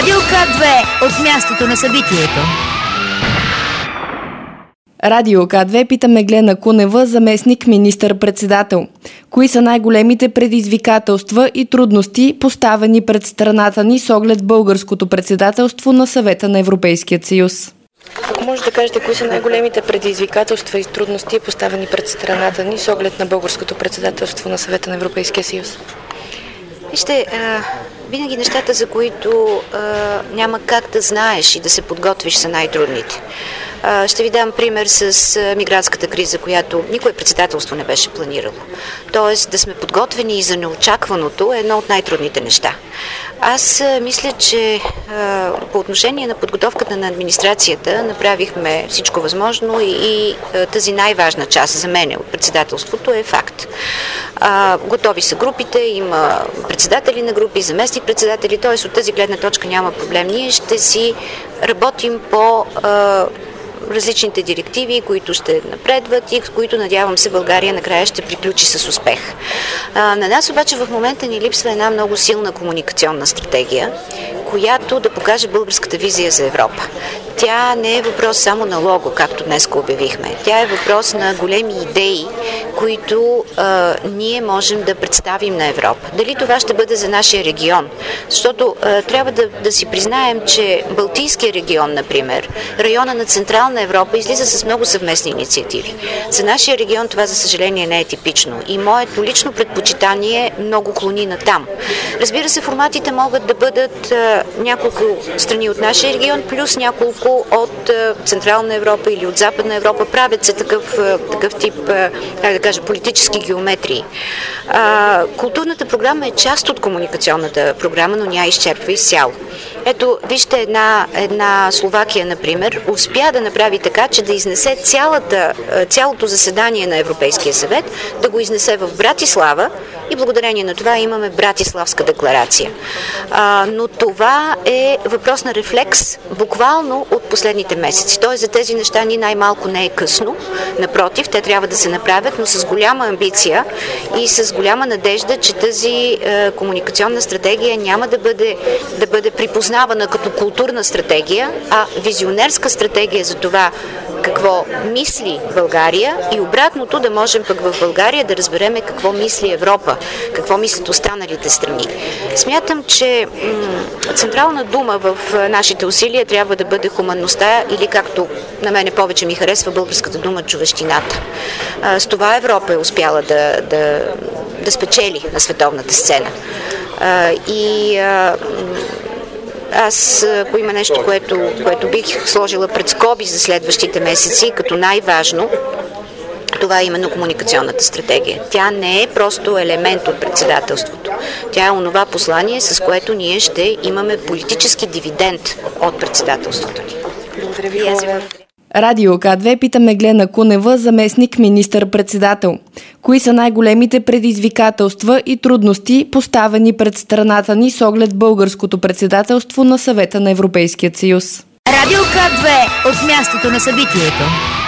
Радио К2 от мястото на събитието. Радио К2 пита Меглена Кунева, заместник министър-председател. Кои са най-големите предизвикателства и трудности, поставени пред страната ни с оглед българското председателство на Съвета на Европейския съюз? Ако може да кажете, кои са най-големите предизвикателства и трудности, поставени пред страната ни с оглед на българското председателство на Съвета на Европейския съюз? Вижте, винаги нещата, за които няма как да знаеш и да се подготвиш, са най-трудните. Ще ви дам пример с мигрантската криза, която никое председателство не беше планирало. Тоест да сме подготвени и за неочакваното е едно от най-трудните неща. Аз мисля, че по отношение на подготовката на администрацията направихме всичко възможно и тази най-важна част за мен от председателството е факт. Готови са групите, има председатели на групи, заместник-председатели, т.е. от тази гледна точка няма проблем. Ние ще си работим по различните директиви, които ще напредват и които, надявам се, България накрая ще приключи с успех. На нас обаче в момента ни липсва една много силна комуникационна стратегия, която да покаже българската визия за Европа. Тя не е въпрос само на лого, както днес обявихме. Тя е въпрос на големи идеи, които ние можем да представим на Европа. Дали това ще бъде за нашия регион? Защото трябва да си признаем, че Балтийския регион, например, района на Централна Европа излиза с много съвместни инициативи. За нашия регион това, за съжаление, не е типично. И моето лично предпочитание много клони на там. Разбира се, форматите могат да бъдат няколко страни от нашия регион, плюс няколко от Централна Европа или от Западна Европа. Правят се такъв тип, как да кажа, политически геометрии. Културната програма е част от комуникационната програма, но ня изчерпва изцяло. Ето, вижте една Словакия, например, успя да направи така, че да изнесе цялото заседание на Европейския съвет, да го изнесе в Братислава и благодарение на това имаме Братиславска декларация. Но това е въпрос на рефлекс, буквално от последните месеци. Тоест за тези неща ни най-малко не е късно. Напротив, те трябва да се направят, но с голяма амбиция и с голяма надежда, че тази комуникационна стратегия няма да бъде припознавана като културна стратегия, а визионерска стратегия за това какво мисли България и обратното да можем пък в България да разбереме какво мисли Европа, какво мислят останалите страни. Смятам, че централна дума в нашите усилия трябва да бъде хуманността или, както на мене повече ми харесва, българската дума човещината. С това Европа е успяла да спечели на световната сцена. Аз, ако има нещо, което бих сложила пред скоби за следващите месеци, като най-важно, това е именно комуникационната стратегия. Тя не е просто елемент от председателството. Тя е онова послание, с което ние ще имаме политически дивиденд от председателството ни. Благодаря ви. Радио К2 пита Меглена Кунева, заместник министър-председател. Кои са най-големите предизвикателства и трудности, поставени пред страната ни с оглед българското председателство на Съвета на Европейския съюз? Радио К2 от мястото на събитието.